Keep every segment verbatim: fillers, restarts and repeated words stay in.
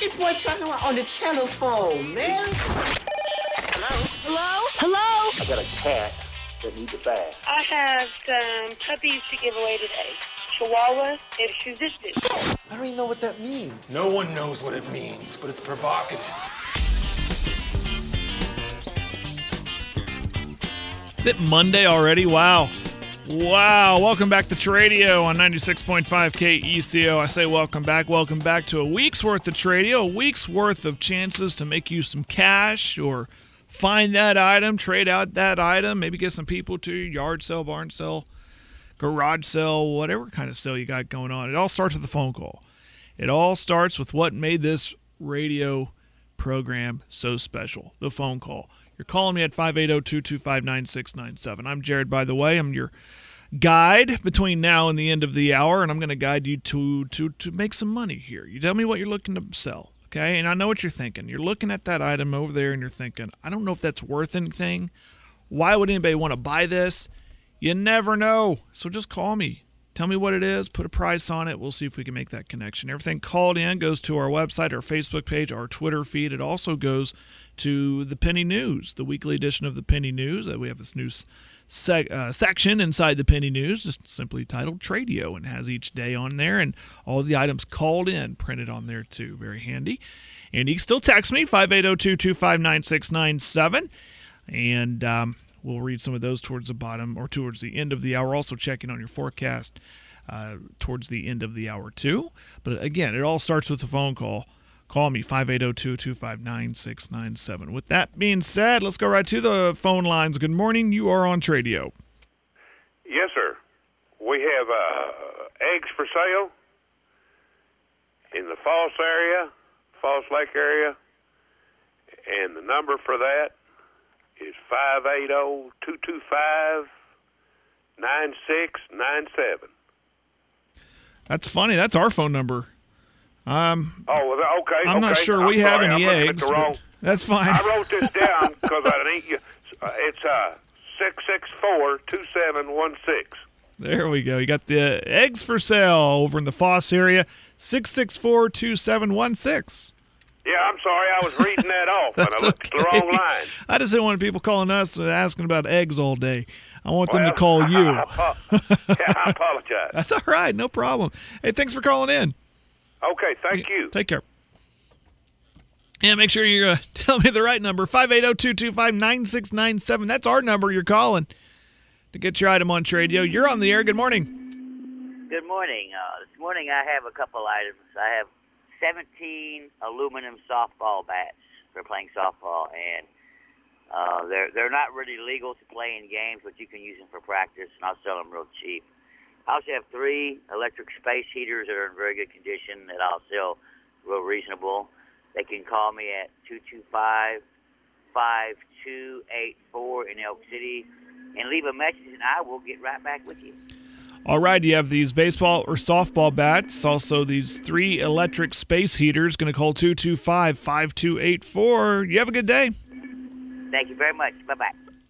This boy talking about on the telephone, man. Hello? Hello? Hello? I got a cat that needs a bath. I have some puppies to give away today. Chihuahua and Shih Tzu. I don't even know what that means. No one knows what it means, but it's provocative. Is it Monday already? Wow. Wow. Welcome back to Tradio on ninety-six point five K E C O. I say welcome back. Welcome back to a week's worth of Tradio, a week's worth of chances to make you some cash or find that item, trade out that item, maybe get some people to your yard sale, barn sale, garage sale, whatever kind of sale you got going on. It all starts with a phone call. It all starts with what made this radio program so special, the phone call. You're calling me at five eight zero, two two five, nine six nine seven. I'm Jared, by the way. I'm your guide between now and the end of the hour, and I'm going to guide you to, to, to make some money here. You tell me what you're looking to sell, okay? And I know what you're thinking. You're looking at that item over there, and you're thinking, I don't know if that's worth anything. Why would anybody want to buy this? You never know. So just call me. Tell me what it is. Put a price on it. We'll see if we can make that connection. Everything called in goes to our website, our Facebook page, our Twitter feed. It also goes to the Penny News, the weekly edition of the Penny News. We have this new sec- uh, section inside the Penny News, just simply titled Tradio, and has each day on there and all of the items called in printed on there too. Very handy. And you can still text me, five eight zero, two two five, nine six nine seven. And um, we'll read some of those towards the bottom or towards the end of the hour. Also checking on your forecast uh, towards the end of the hour too. But again, it all starts with a phone call. Call me, five eight zero, two two five, nine six nine seven. With that being said, let's go right to the phone lines. Good morning. You are on Tradio. Yes, sir. We have uh, eggs for sale in the Falls area, Falls Lake area, and the number for that is five eight zero, two two five, nine six nine seven. That's funny. That's our phone number. Um, oh, well, okay. I'm okay. not sure I'm we sorry, have any I'm eggs. Wrong, that's fine. I wrote this down because I didn't. You, uh, it's uh six six four two seven one six. There we go. You got the eggs for sale over in the Foss area. Six six four two seven one six. Yeah, I'm sorry. I was reading that off, and I looked okay. at the wrong line. I just didn't want people calling us and asking about eggs all day. I want well, them to call you. I, yeah, I apologize. That's all right. No problem. Hey, thanks for calling in. Okay, thank you. Take care. And make sure you uh, tell me the right number, five eight zero, two two five, nine six nine seven. That's our number you're calling to get your item on Tradio. You're on the air. Good morning. Good morning. Uh, this morning I have a couple items. I have seventeen aluminum softball bats for playing softball, and uh, they're they're not really legal to play in games, but you can use them for practice, and I'll sell them real cheap. I also have three electric space heaters that are in very good condition that I'll sell real reasonable. They can call me at two two five, five two eight four in Elk City and leave a message, and I will get right back with you. All right, you have these baseball or softball bats, also these three electric space heaters. Going to call two two five, five two eight four. You have a good day. Thank you very much. Bye-bye.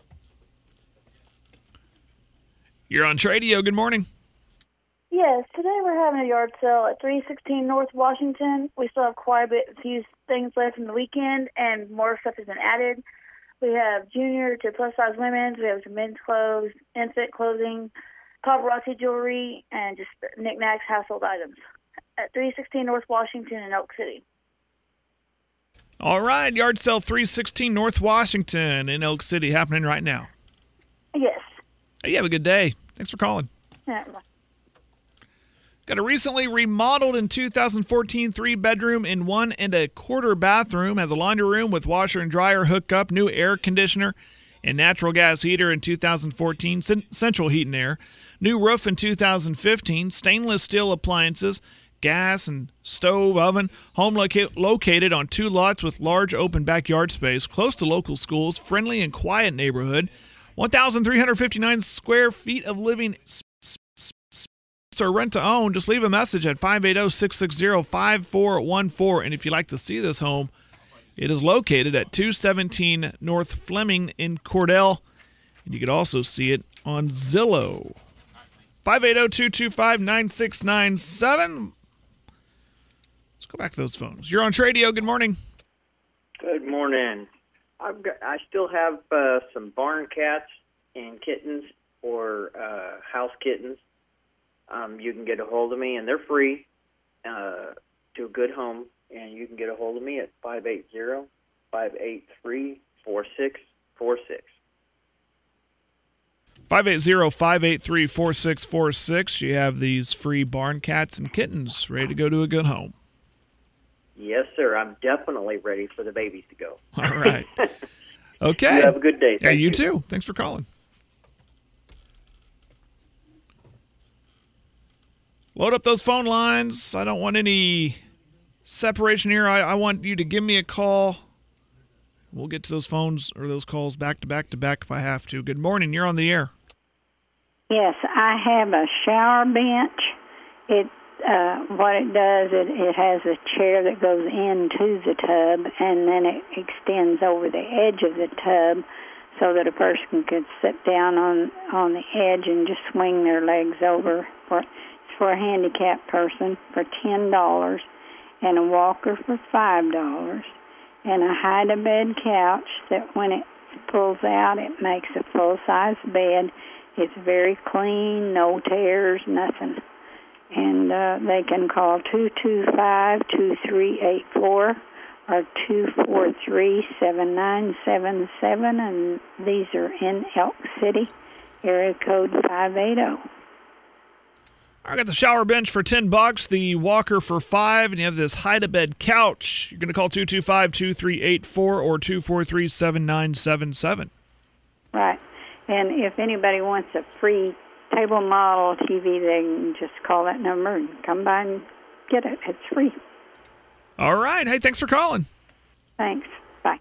You're on Tradio. Good morning. Yes, today we're having a yard sale at three sixteen North Washington. We still have quite a bit, a few things left from the weekend, and more stuff has been added. We have junior to plus-size women's. We have some men's clothes, infant clothing, paparazzi jewelry, and just knickknacks, household items at three sixteen North Washington in Elk City. All right, yard sale three sixteen North Washington in Elk City happening right now. Yes. Hey, you have a good day. Thanks for calling. Yeah. Got a recently remodeled in two thousand fourteen three-bedroom and one and a quarter bathroom. Has a laundry room with washer and dryer hookup, new air conditioner, and natural gas heater in two thousand fourteen, central heat and air. New roof in two thousand fifteen, stainless steel appliances, gas and stove, oven. Home loca- located on two lots with large open backyard space, close to local schools, friendly and quiet neighborhood. one thousand three hundred fifty-nine square feet of living space or rent to own. Just leave a message at five eight zero, six six zero, five four one four. And if you'd like to see this home, it is located at two seventeen North Fleming in Cordell. And you could also see it on Zillow. five eight zero, two two five, nine six nine seven. Let's Go back to those phones. You're on Tradio. Good morning. Good morning. I've got, I still have uh, some barn cats and kittens or uh, house kittens. Um, you can get a hold of me, and they're free uh, to a good home, and you can get a hold of me at five eight zero, five eight three, four six four six. five eight zero, five eight three, four six four six. You have these free barn cats and kittens ready to go to a good home. Yes, sir. I'm definitely ready for the babies to go. All right. Okay. You have a good day. Yeah, Thank you you too. Thanks for calling. Load up those phone lines. I don't want any separation here. I, I want you to give me a call. We'll get to those phones or those calls back to back to back if I have to. Good morning. You're on the air. Yes, I have a shower bench. It uh, what it does, it, it has a chair that goes into the tub, and then it extends over the edge of the tub so that a person could sit down on, on the edge and just swing their legs over. For, it's for a handicapped person for ten dollars, and a walker for five dollars, and a hide-a-bed couch that when it pulls out, it makes a full-size bed. It's very clean, no tears, nothing. And uh, they can call two two five, two three eight four or two four three, seven nine seven seven, and these are in Elk City, area code five eight zero. I got the shower bench for ten bucks, the walker for five, and you have this hide-a-bed couch. You're going to call two two five, two three eight four or two four three, seven nine seven seven. Right. And if anybody wants a free table model T V, they can just call that number and come by and get it. It's free. All right. Hey, thanks for calling. Thanks. Bye.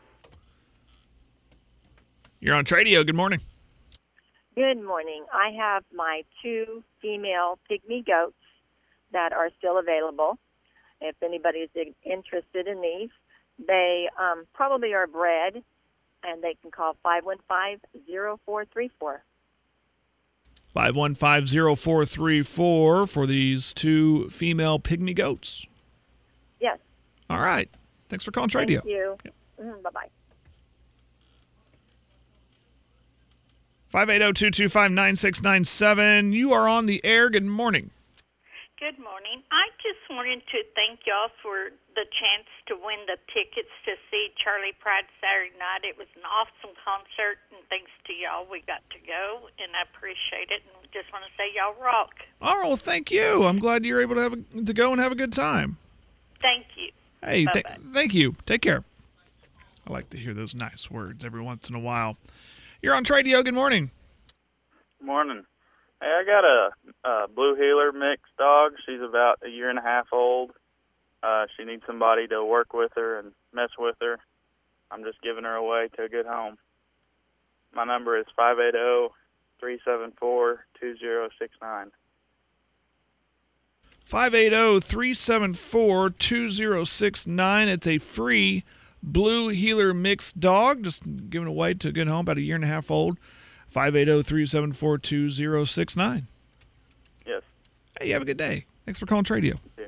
You're on Tradio. Good morning. Good morning. I have my two female pygmy goats that are still available. If anybody is interested in these, they um, probably are bred, and they can call five one five, zero four three four. five one five, zero four three four for these two female pygmy goats. Yes. All right. Thanks for calling Tradio. Thank you. Yep. Mm-hmm. Bye-bye. five eight zero, two two five, nine six nine seven. You are on the air. Good morning. Good morning. I just wanted to thank y'all for the chance to win the tickets to see Charlie Pride Saturday night. It was an awesome concert, and thanks to y'all, we got to go, and I appreciate it, and just want to say y'all rock. Oh, well, thank you. I'm glad you're able to have a, to go and have a good time. Thank you. Hey, th- Bye-bye. thank you. Take care. I like to hear those nice words every once in a while. You're on Tradio. Good morning. Morning. Hey, I got a, a blue heeler mixed dog. She's about a year and a half old. Uh, she needs somebody to work with her and mess with her. I'm just giving her away to a good home. My number is five eight zero, three seven four, two zero six nine. five eight zero, three seven four, two zero six nine. It's a free blue heeler mixed dog, just giving away to a good home, about a year and a half old. five eight zero, three seven four, two zero six nine. Yes. Hey, you have a good day. Thanks for calling Tradio. Yeah.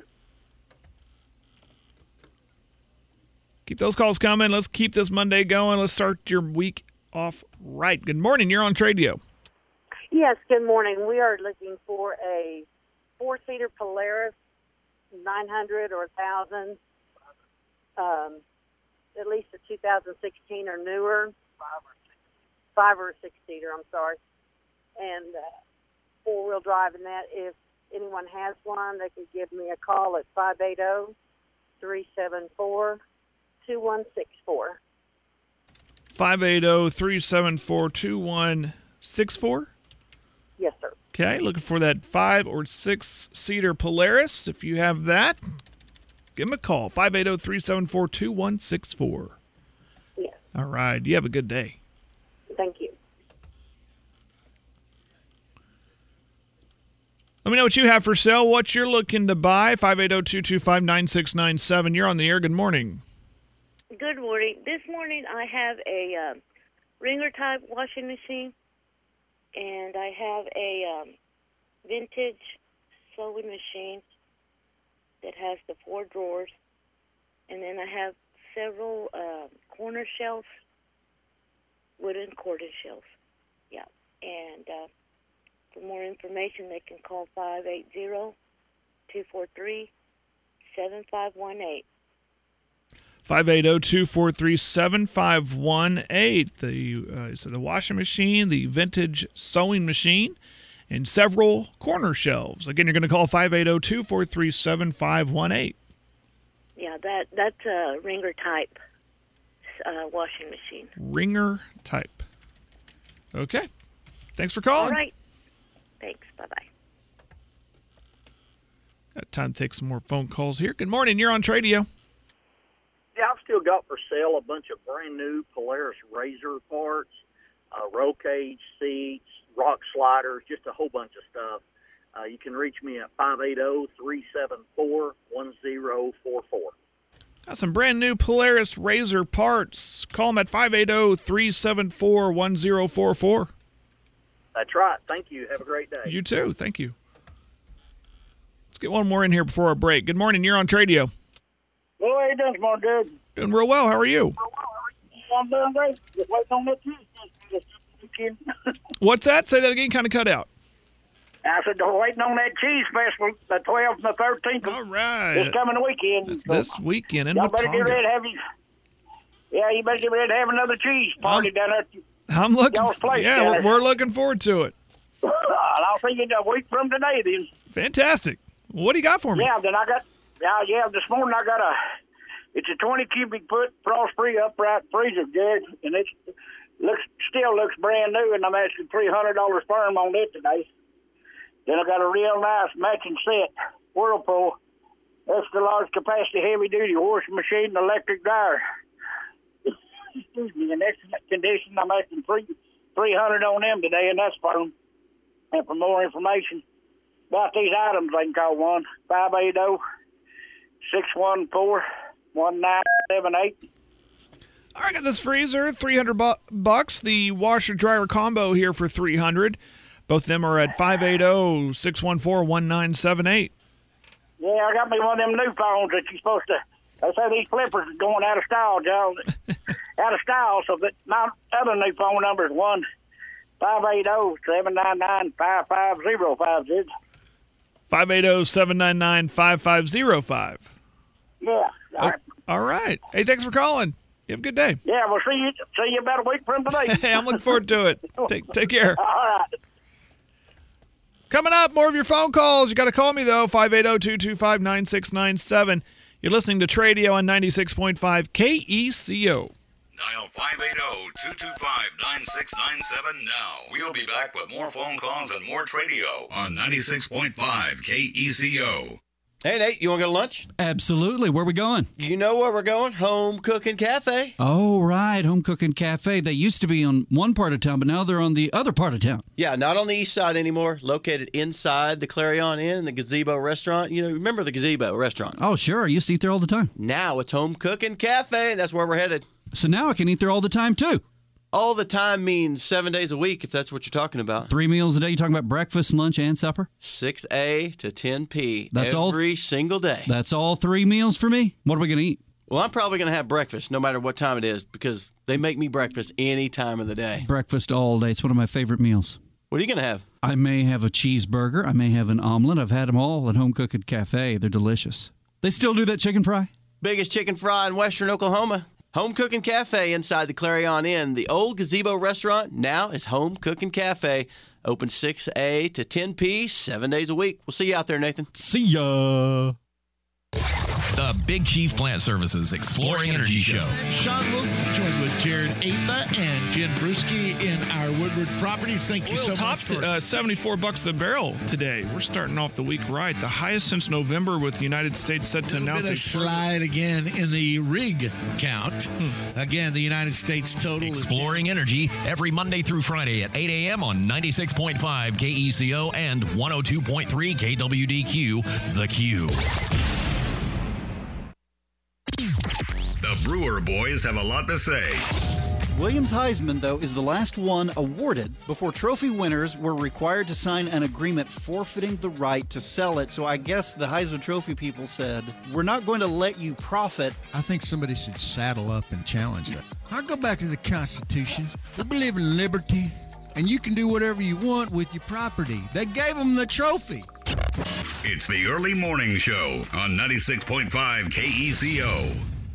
Keep those calls coming. Let's keep this Monday going. Let's start your week off right. Good morning. You're on Tradio. Yes, good morning. We are looking for a four-seater Polaris, nine hundred or one thousand, um, at least a two thousand sixteen or newer. Five or six-seater, I'm sorry. And uh, four-wheel drive in that. If anyone has one, they could give me a call at five eight zero, three seven four, two one six four. five eight zero, three seven four, two one six four? Yes, sir. Okay, looking for that five or six-seater Polaris. If you have that, give them a call. five eight zero, three seven four, two one six four. Yes. All right. You have a good day. Thank you. Let me know what you have for sale, what you're looking to buy. five eight zero, two two five, nine six nine seven. You're on the air. Good morning. Good morning. This morning I have a um, ringer-type washing machine, and I have a um, vintage sewing machine, that has the four drawers. And then I have several uh, corner shelves, wooden quarter shelves. Yeah. And uh, for more information, they can call five eight zero, two four three, seven five one eight. five eight zero, two four three, seven five one eight. The, uh, so the washing machine, the vintage sewing machine, and several corner shelves. Again, you're going to call five eight zero, two four three, seven five one eight. Yeah, that that's a Ringer type uh, washing machine. Ringer type. Okay. Thanks for calling. All right. Thanks. Bye-bye. Got time to take some more phone calls here. Good morning. You're on Tradio. Yeah, I've still got for sale a bunch of brand new Polaris Razor parts, uh, roll cage seats, rock sliders, just a whole bunch of stuff. Uh, you can reach me at five eight zero, three seven four, one zero four four. Got some brand new Polaris Razor parts. Call them at five eight zero, three seven four, one zero four four. That's right. Thank you. Have a great day. You too. Thank you. Let's get one more in here before our break. Good morning. You're on Tradio. Well, how you doing this morning, dude? Doing real well. How are you? I'm doing great. Just waiting on that cheese. What's that? Say that again. Kind of cut out. I said, they're waiting on that cheese festival, the twelfth and the thirteenth. All right. This coming weekend. It's this weekend in Y'all better get Watonga. ready to have you. Yeah, you better get ready to have another cheese party I'm, down there. At I'm looking. y'all's place, yeah, guys. we're, we're looking forward to it. I'll see you a week from today, then. Fantastic. What do you got for me? Yeah, then I got. Yeah, yeah. This morning I got a. It's a twenty cubic foot frost-free upright freezer, Jared, and it looks still looks brand new, and I'm asking three hundred dollars firm on it today. Then I got a real nice matching set, Whirlpool, extra large capacity heavy duty washing machine and electric dryer. Excuse me, in excellent condition. I'm asking three three hundred on them today, and that's firm. And for more information about these items, they can call one five eight zero, six one four, one nine seven eight. All right, I got this freezer, three hundred bucks. The washer dryer combo here for three hundred. Both of them are at five eight zero, six one four, one nine seven eight. Yeah, I got me one of them new phones that you're supposed to. They say these flippers are going out of style, Joe. Out of style. So that my other new phone number is one five eight zero, seven nine nine, five five zero five. five eight zero, seven nine nine, five five zero five. Yeah. All right. Oh, all right. Hey, thanks for calling. You have a good day. Yeah, we'll see you. See you about a week from today. Hey, I'm looking forward to it. Take take care. All right. Coming up, more of your phone calls. You got to call me, though, five eight zero, two two five, nine six nine seven. You're listening to Tradio on ninety-six point five K E C O. Dial five eight zero, two two five, nine six nine seven now. We'll be back with more phone calls and more Tradio on ninety-six point five K E C O. Hey, Nate, you want to go to lunch? Absolutely. Where are we going? You know where we're going? Home Cooking Cafe. Oh, right. Home Cooking Cafe. They used to be on one part of town, but now they're on the other part of town. Yeah, not on the east side anymore. Located inside the Clarion Inn and the Gazebo Restaurant. You know, remember the Gazebo Restaurant? Oh, sure. I used to eat there all the time. Now it's Home Cooking Cafe. That's where we're headed. So now I can eat there all the time, too. All the time means seven days a week, if that's what you're talking about. Three meals a day. You talking about breakfast, lunch, and supper? six A to ten P. That's every all, every single day. That's all three meals for me? What are we going to eat? Well, I'm probably going to have breakfast no matter what time it is because they make me breakfast any time of the day. Breakfast all day. It's one of my favorite meals. What are you going to have? I may have a cheeseburger. I may have an omelet. I've had them all at Home Cooking Cafe. They're delicious. They still do that chicken fry? Biggest chicken fry in western Oklahoma. Home Cooking Cafe inside the Clarion Inn. The old Gazebo Restaurant now is Home Cooking Cafe. Open six A to ten P, seven days a week. We'll see you out there, Nathan. See ya. The Big Chief Plant Services Exploring Energy Show. Sean Wilson joined with Jared Atha and Jen Bruschi in our Woodward Properties. Thank you Oil so topped much. For- uh, seventy-four bucks a barrel today. We're starting off the week right. The highest since November, with the United States set to a announce bit of a slide again in the rig count. Hmm. Again, the United States total Exploring is- Energy every Monday through Friday at eight a.m. on ninety-six point five K E C O and one oh two point three K W D Q, The Q. The Brewer Boys have a lot to say. Williams Heisman, though, is the last one awarded before trophy winners were required to sign an agreement forfeiting the right to sell it. So I guess the Heisman Trophy people said, we're not going to let you profit. I think somebody should saddle up and challenge that. I'll go back to the Constitution. We believe in liberty, and you can do whatever you want with your property. They gave them the trophy. It's the Early Morning Show on ninety-six point five K E C O.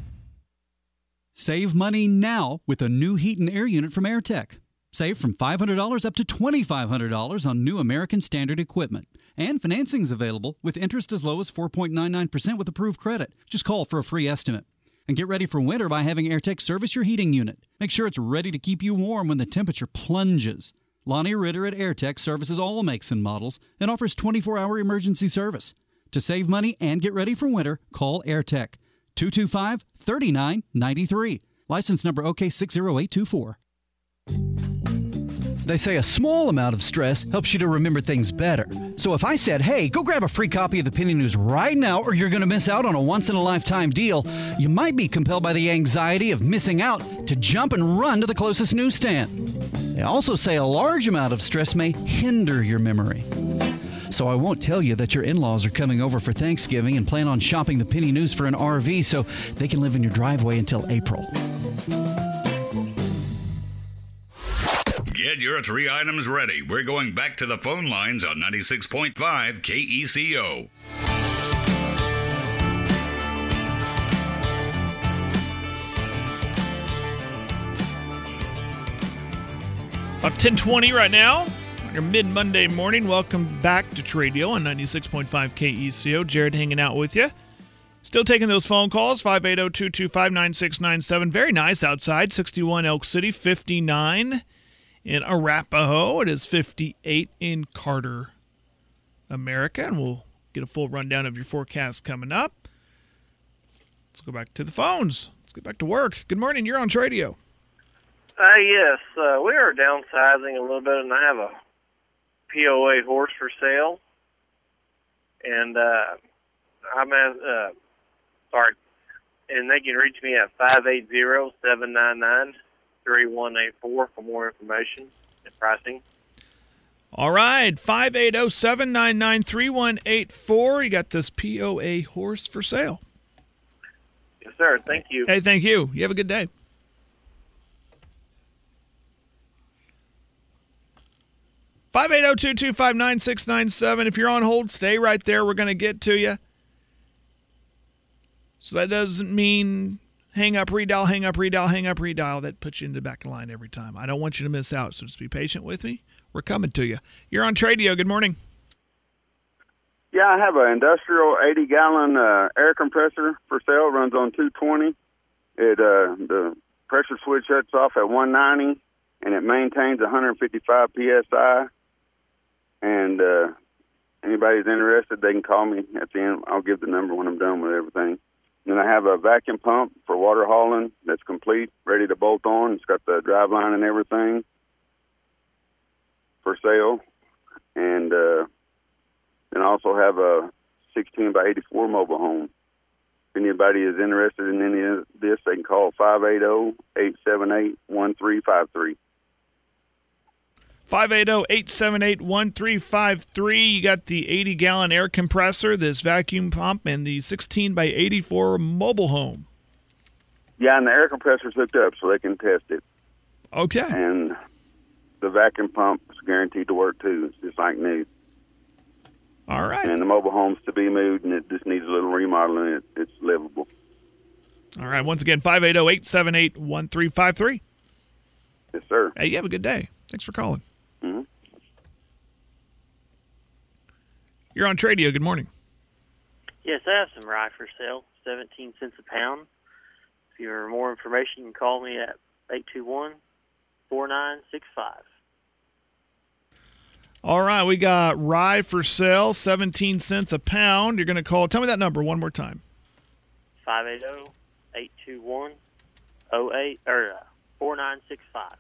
Save money now with a new heat and air unit from AirTech. Save from five hundred dollars up to twenty-five hundred dollars on new American Standard equipment. And financing is available with interest as low as four point nine nine percent with approved credit. Just call for a free estimate. And get ready for winter by having AirTech service your heating unit. Make sure it's ready to keep you warm when the temperature plunges. Lonnie Ritter at AirTech services all makes and models and offers twenty-four hour emergency service. To save money and get ready for winter, call AirTech. two two five, three nine nine three. License number O K six zero eight two four. They say a small amount of stress helps you to remember things better. So if I said, hey, go grab a free copy of the Penny News right now or you're going to miss out on a once-in-a-lifetime deal, you might be compelled by the anxiety of missing out to jump and run to the closest newsstand. They also say a large amount of stress may hinder your memory. So I won't tell you that your in-laws are coming over for Thanksgiving and plan on shopping the Penny News for an R V so they can live in your driveway until April. Get your three items ready. We're going back to the phone lines on ninety-six point five K E C O. About ten twenty right now. Your mid-Monday morning. Welcome back to Tradio on ninety-six point five K E C O. Jared hanging out with you. Still taking those phone calls, five eight zero, two two five, nine six nine seven. Very nice outside. sixty-one Elk City, fifty-nine in Arapahoe. It is fifty-eight in Carter, America. And we'll get a full rundown of your forecast coming up. Let's go back to the phones. Let's get back to work. Good morning. You're on Tradio. Uh, yes, uh, we are downsizing a little bit, and I have a P O A horse for sale. And uh, I'm at, uh, sorry, and they can reach me at five eight zero, seven nine nine, three one eight four for more information and pricing. All right, five eight zero, seven nine nine, three one eight four. You got this P O A horse for sale. Yes, sir. Thank you. Hey, thank you. You have a good day. five eight zero, two two five, nine six nine seven. If you're on hold, stay right there. We're going to get to you. So that doesn't mean hang up, redial, hang up, redial, hang up, redial. That puts you in the back of the line every time. I don't want you to miss out, so just be patient with me. We're coming to you. You're on Tradio. Good morning. Yeah, I have an industrial eighty gallon uh, air compressor for sale. Runs on two twenty. It uh, the pressure switch shuts off at one ninety, and it maintains one fifty-five P S I. And uh, anybody's interested, they can call me at the end. I'll give the number when I'm done with everything. Then I have a vacuum pump for water hauling that's complete, ready to bolt on. It's got the drive line and everything for sale. And uh, then I also have a sixteen by eighty-four mobile home. If anybody is interested in any of this, they can call five eight zero, eight seven eight, one three five three. five eight zero, eight seven eight, one three five three. You got the eighty gallon air compressor, this vacuum pump, and the sixteen by eighty-four mobile home. Yeah, and the air compressor's hooked up so they can test it. Okay. And the vacuum pump is guaranteed to work, too. It's just like new. All right. And the mobile home's to be moved, and it just needs a little remodeling. It, it's livable. All right. Once again, five eight zero, eight seven eight, one three five three. Yes, sir. Hey, you have a good day. Thanks for calling. Mm-hmm. You're on Tradio. Good morning. Yes, I have some rye for sale, seventeen cents a pound. If you want more information, you can call me at eight two one, four nine six five. All right, we got rye for sale, seventeen cents a pound. You're going to call. Tell me that number one more time. five eight zero, eight two one, zero eight or uh, four nine six five.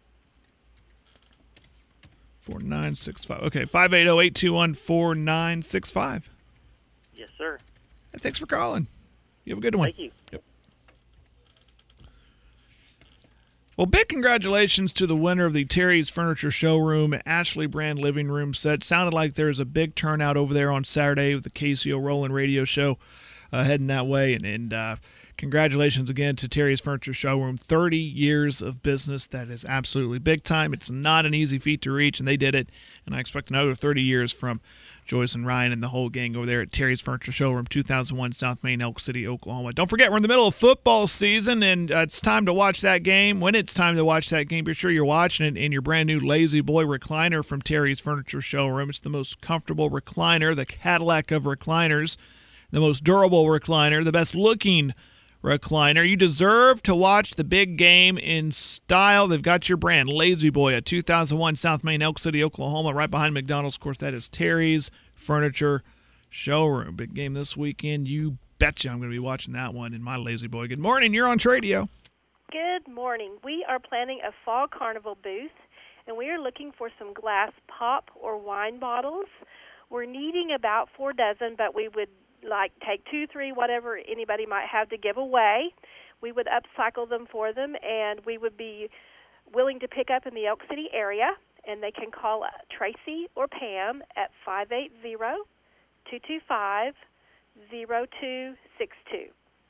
four nine six five. Okay, five eight zero, eight two one, four nine six five. Yes, sir. Hey, thanks for calling. You have a good one. Thank you. Yep. Well, big congratulations to the winner of the Terry's Furniture Showroom Ashley Brand Living Room set. Sounded like there was a big turnout over there on Saturday with the K C O Roland Radio Show uh, heading that way. And, and uh, congratulations again to Terry's Furniture Showroom. thirty years of business. That is absolutely big time. It's not an easy feat to reach, and they did it. And I expect another thirty years from Joyce and Ryan and the whole gang over there at Terry's Furniture Showroom, two thousand one South Main, Elk City, Oklahoma. Don't forget, we're in the middle of football season, and uh, it's time to watch that game. When it's time to watch that game, be sure you're watching it in your brand-new Lazy Boy recliner from Terry's Furniture Showroom. It's the most comfortable recliner, the Cadillac of recliners, the most durable recliner, the best-looking recliner. You deserve to watch the big game in style. They've got your brand, Lazy Boy, at two thousand one South Main, Elk City, Oklahoma, right behind McDonald's. Of course, that is Terry's Furniture Showroom. Big game this weekend. You betcha I'm going to be watching that one in my Lazy Boy. Good morning. You're on Tradio. Good morning. We are planning a fall carnival booth, and we are looking for some glass pop or wine bottles. We're needing about four dozen, but we would like take two, three, whatever anybody might have to give away. We would upcycle them for them, and we would be willing to pick up in the Elk City area, and they can call Tracy or Pam at five eight zero, two two five, zero two six two.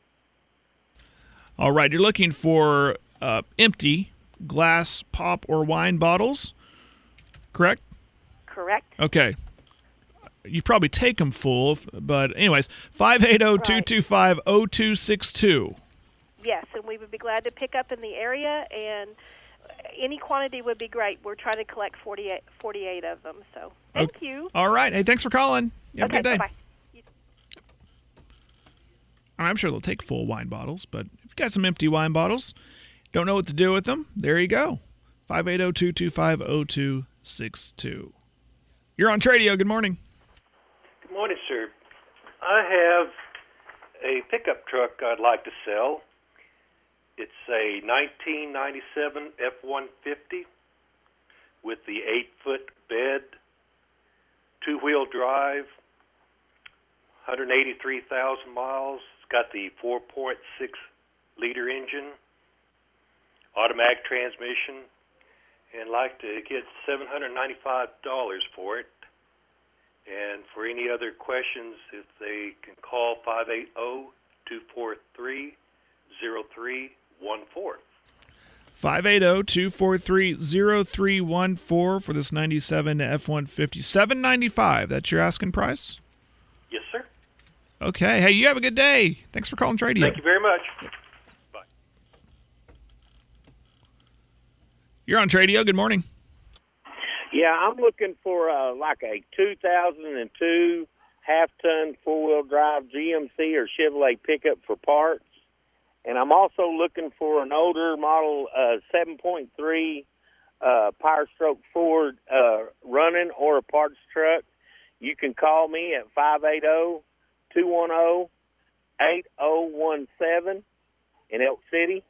All right, you're looking for uh, empty glass pop or wine bottles, correct? Correct. Okay. You probably take them full, but anyways, five eight zero, two two five, zero two six two. Yes, and we would be glad to pick up in the area, and any quantity would be great. We're trying to collect forty-eight, forty-eight of them, so thank okay. you. All right. Hey, thanks for calling. You have okay, a good day. Bye-bye. I'm sure they'll take full wine bottles, but if you've got some empty wine bottles, don't know what to do with them, there you go. five eight zero, two two five, zero two six two. You're on Tradio. Good morning. Good morning, sir. I have a pickup truck I'd like to sell. It's a nineteen ninety-seven F one fifty with the eight-foot bed, two-wheel drive, one hundred eighty-three thousand miles. It's got the four point six liter engine, automatic transmission, and I'd like to get seven hundred ninety-five dollars for it. And for any other questions, if they can call five eight zero, two four three, zero three one four. five eight zero, two four three, zero three one four for this ninety-seven F one fifty. seven ninety-five, that's your asking price? Yes, sir. Okay. Hey, you have a good day. Thanks for calling Tradio. Thank you very much. Bye. You're on Tradio. Good morning. Yeah, I'm looking for uh, like a two thousand two half-ton four-wheel drive G M C or Chevrolet pickup for parts. And I'm also looking for an older model uh, seven point three uh, Power Stroke Ford uh, running or a parts truck. You can call me at five eight zero, two one zero, eight zero one seven in Elk City.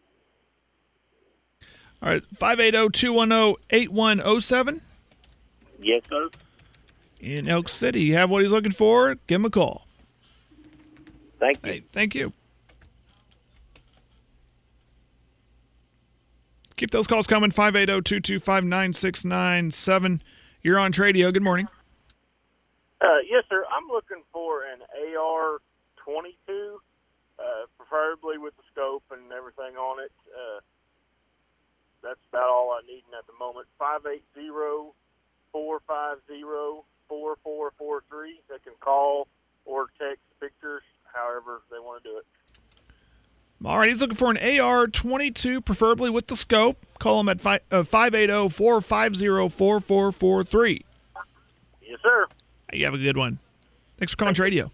All right, five eight zero, two one zero, eight one zero seven. Yes, sir. In Elk City. You have what he's looking for? Give him a call. Thank you. Hey, thank you. Keep those calls coming. five eight zero, two two five, nine six nine seven. You're on Tradio. Good morning. Uh, yes, sir. I'm looking for an A R twenty-two, uh, preferably with the scope and everything on it. Uh, that's about all I need at the moment. five eight zero, four five zero, four four four three. They can call or text pictures, however they want to do it. All right, he's looking for an A R twenty-two, preferably with the scope. Call him at five eight zero, four five zero, four four four three. Yes, sir. You have a good one. Thanks for calling Tradio.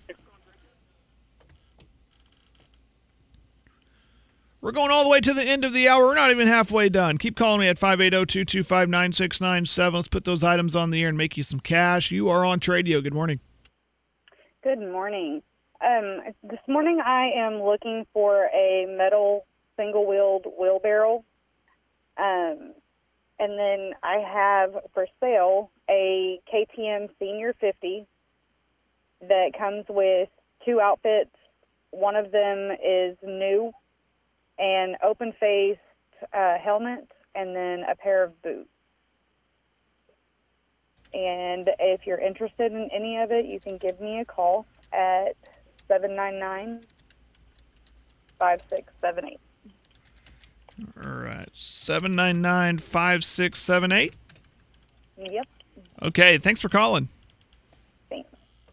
We're going all the way to the end of the hour. We're not even halfway done. Keep calling me at five eight zero, two two five, nine six nine seven. Let's put those items on the air and make you some cash. You are on Tradio. Good morning. Good morning. Um, this morning I am looking for a metal single-wheeled wheelbarrow. Um, and then I have for sale a K T M Senior fifty that comes with two outfits. One of them is new and open-faced uh, helmet, and then a pair of boots. And if you're interested in any of it, you can give me a call at seven nine nine, five six seven eight. All right, seven nine nine, five six seven eight? Yep. Okay, thanks for calling. Thanks.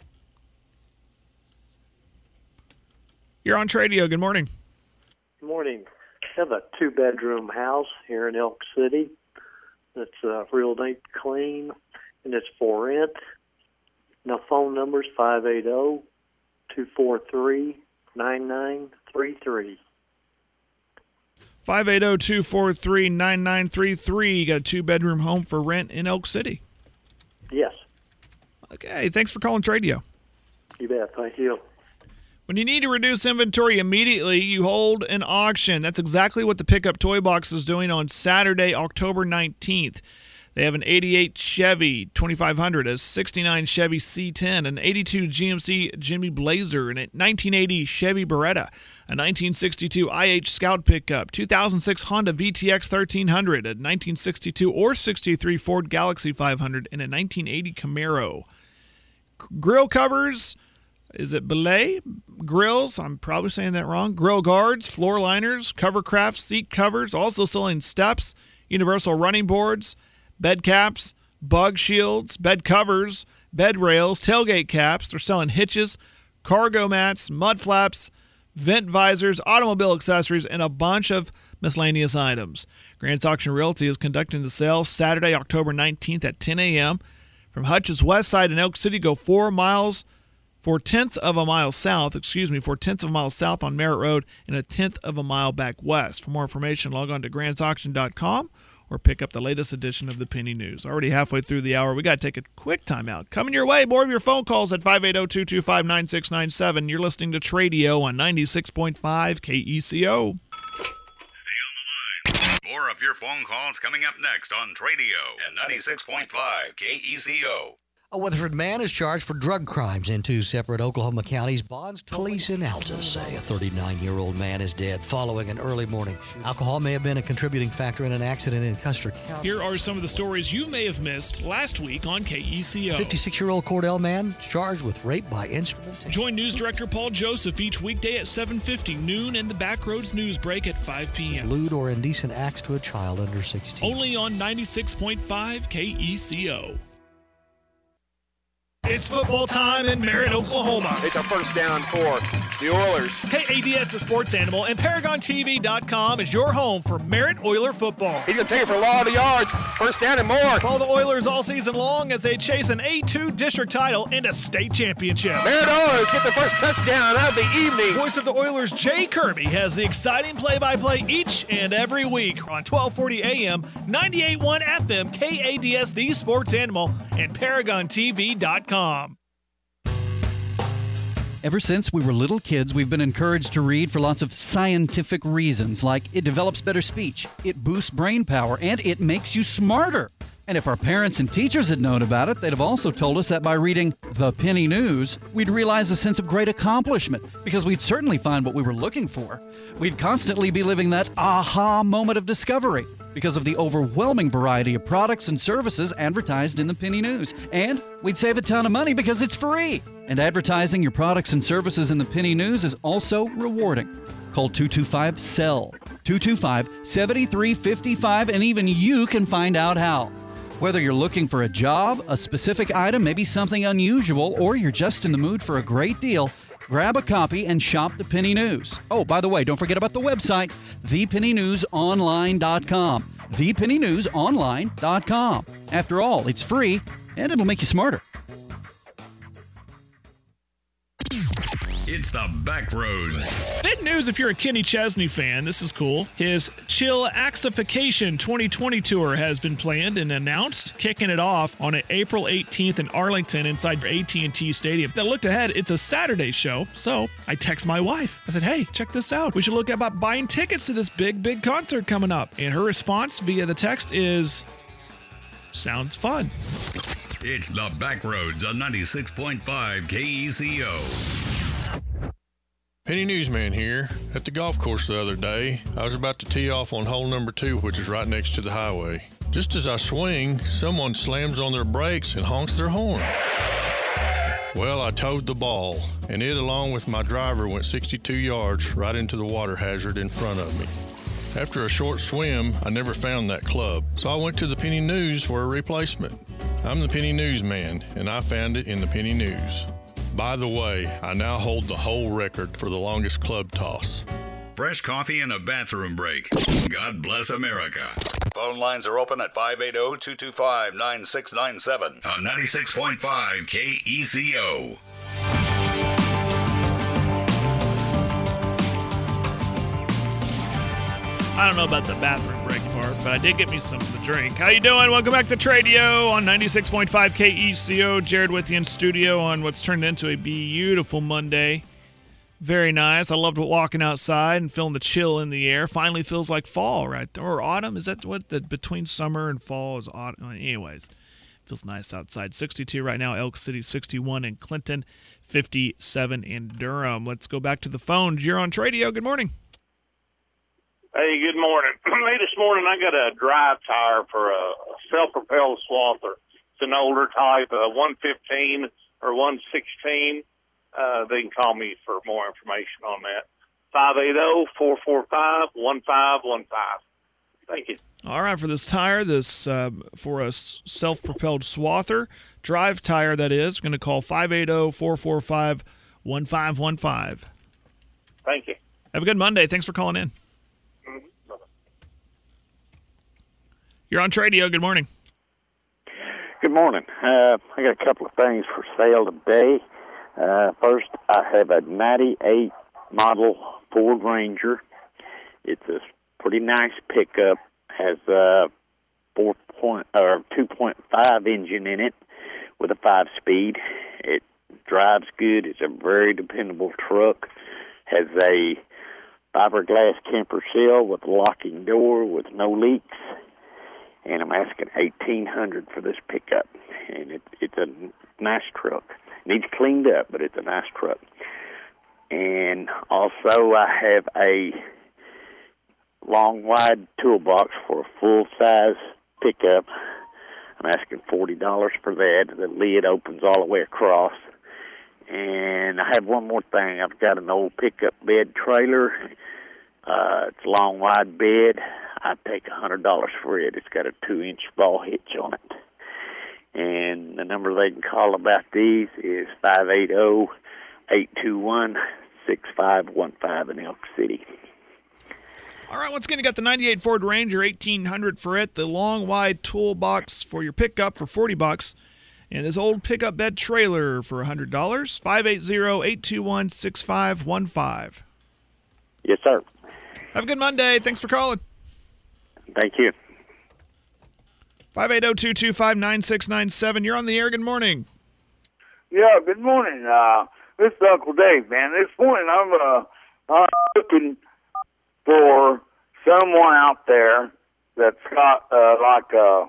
You're on Tradio. Good morning. Good morning. I have a two-bedroom house here in Elk City that's uh, real neat, clean, and it's for rent. The phone number is five eight zero, two four three, nine nine three three. five eight zero, two four three, nine nine three three. You got a two-bedroom home for rent in Elk City. Yes. Okay, thanks for calling Tradio. You bet. Thank you. When you need to reduce inventory immediately, you hold an auction. That's exactly what the Pickup Toy Box is doing on Saturday, October nineteenth. They have an eighty-eight Chevy twenty-five hundred, a sixty-nine Chevy C ten, an eighty-two G M C Jimmy Blazer, and a nineteen eighty Chevy Beretta, a nineteen sixty-two I H Scout pickup, two thousand six Honda V T X thirteen hundred, a nineteen sixty-two or sixty-three Ford Galaxy five hundred, and a nineteen eighty Camaro. Grill covers, is it Belay? Grills, I'm probably saying that wrong. Grill guards, floor liners, cover crafts, seat covers, also selling steps, universal running boards, bed caps, bug shields, bed covers, bed rails, tailgate caps. They're selling hitches, cargo mats, mud flaps, vent visors, automobile accessories, and a bunch of miscellaneous items. Grant's Auction Realty is conducting the sale Saturday, October nineteenth at ten a.m. From Hutch's West Side in Elk City, go four miles, four tenths of a mile south, excuse me, four tenths of a mile south on Merritt Road and a tenth of a mile back west. For more information, log on to grants auction dot com or pick up the latest edition of the Penny News. Already halfway through the hour. We got to take a quick time out. Coming your way, more of your phone calls at five eight zero, two two five, nine six nine seven. You're listening to Tradio on ninety-six point five K E C O. More of your phone calls coming up next on Tradio at ninety-six point five K E C O. A Weatherford man is charged for drug crimes in two separate Oklahoma counties. Bonds police in Alta say a thirty-nine-year-old man is dead following an early morning shooting. Alcohol may have been a contributing factor in an accident in Custer County. Here are some of the stories you may have missed last week on K E C O. fifty-six-year-old Cordell man charged with rape by instrumentation. Join News Director Paul Joseph each weekday at seven fifty, noon, and the Backroads News Break at five p.m. Lewd or indecent acts to a child under sixteen. Only on ninety-six point five K E C O. It's football time in Merritt, Oklahoma. It's a first down for the Oilers. K A D S, the sports animal, and Paragon T V dot com is your home for Merritt Oiler football. He's going to take it for a lot of yards. First down and more. Follow the Oilers all season long as they chase an A two district title and a state championship. Merritt Oilers get the first touchdown of the evening. Voice of the Oilers, Jay Kirby, has the exciting play-by-play each and every week on twelve forty a.m., ninety-eight point one F M, K A D S, the sports animal, and Paragon T V dot com. Ever since we were little kids, we've been encouraged to read for lots of scientific reasons, like it develops better speech, it boosts brain power, and it makes you smarter. And if our parents and teachers had known about it, they'd have also told us that by reading The Penny News, we'd realize a sense of great accomplishment, because we'd certainly find what we were looking for. We'd constantly be living that aha moment of discovery because of the overwhelming variety of products and services advertised in The Penny News. And we'd save a ton of money because it's free. And advertising your products and services in The Penny News is also rewarding. Call two two five, S E L L, two two five, seven three five five, and even you can find out how. Whether you're looking for a job, a specific item, maybe something unusual, or you're just in the mood for a great deal, grab a copy and shop The Penny News. Oh, by the way, don't forget about the website, the penny news online dot com. the penny news online dot com. After all, it's free, and it'll make you smarter. It's the Backroads. Big news if you're a Kenny Chesney fan. This is cool. His Chillaxification twenty twenty tour has been planned and announced, kicking it off on April eighteenth in Arlington inside A T and T Stadium. Then looked ahead, it's a Saturday show, so I text my wife. I said, hey, check this out. We should look about buying tickets to this big, big concert coming up. And her response via the text is, sounds fun. It's the Backroads on ninety-six point five K E C O. Penny Newsman here. At the golf course the other day, I was about to tee off on hole number two, which is right next to the highway. Just as I swing, someone slams on their brakes and honks their horn. Well, I towed the ball, and it, along with my driver, went sixty-two yards right into the water hazard in front of me. After a short swim, I never found that club, so I went to the Penny News for a replacement. I'm the Penny Newsman, and I found it in the Penny News. By the way, I now hold the whole record for the longest club toss. Fresh coffee and a bathroom break. God bless America. Phone lines are open at five eight zero, two two five, nine six nine seven on ninety-six point five K E C O. I don't know about the bathroom break part, but I did get me something to drink. How you doing? Welcome back to Tradio on ninety-six point five K E C O. Jared with you in studio on what's turned into a beautiful Monday. Very nice. I loved walking outside and feeling the chill in the air. Finally feels like fall, right? Or autumn. Is that what the between summer and fall is? Autumn. Anyways, feels nice outside. sixty-two right now. Elk City, sixty-one in Clinton, fifty-seven in Durham. Let's go back to the phones. You're on Tradio. Good morning. Hey, good morning. Hey, this morning I got a drive tire for a self-propelled swather. It's an older type, a one fifteen or one sixteen. Uh, they can call me for more information on that. five eight zero, four four five, one five one five. Thank you. All right, for this tire, this uh, for a s- self-propelled swather, drive tire that is, going to call five eight zero, four four five, one five one five. Thank you. Have a good Monday. Thanks for calling in. You're on Tradio. Good morning. Good morning. Uh, I got a couple of things for sale today. Uh, first, I have a ninety-eight model Ford Ranger. It's a pretty nice pickup. Has a four point or two point five engine in it with a five speed. It drives good. It's a very dependable truck. Has a fiberglass camper shell with locking door with no leaks. And I'm asking eighteen hundred dollars for this pickup. And it, it's a nice truck. Needs cleaned up, but it's a nice truck. And also I have a long, wide toolbox for a full-size pickup. I'm asking forty dollars for that. The lid opens all the way across. And I have one more thing. I've got an old pickup bed trailer. Uh, it's a long, wide bed. I'd take one hundred dollars for it. It's got a two-inch ball hitch on it. And the number they can call about these is five eight zero, eight two one, six five one five in Elk City. All right, once again, you got the ninety-eight Ford Ranger, eighteen hundred dollars for it. The long, wide toolbox for your pickup for forty bucks. And this old pickup bed trailer for one hundred dollars. five eight zero, eight two one, six five one five. Yes, sir. Have a good Monday. Thanks for calling. Thank you. five eight zero, two two five, nine six nine seven. You're on the air. Good morning. Yeah, good morning. Uh, this is Uncle Dave, man. This morning I'm, uh, I'm looking for someone out there that's got uh, like a,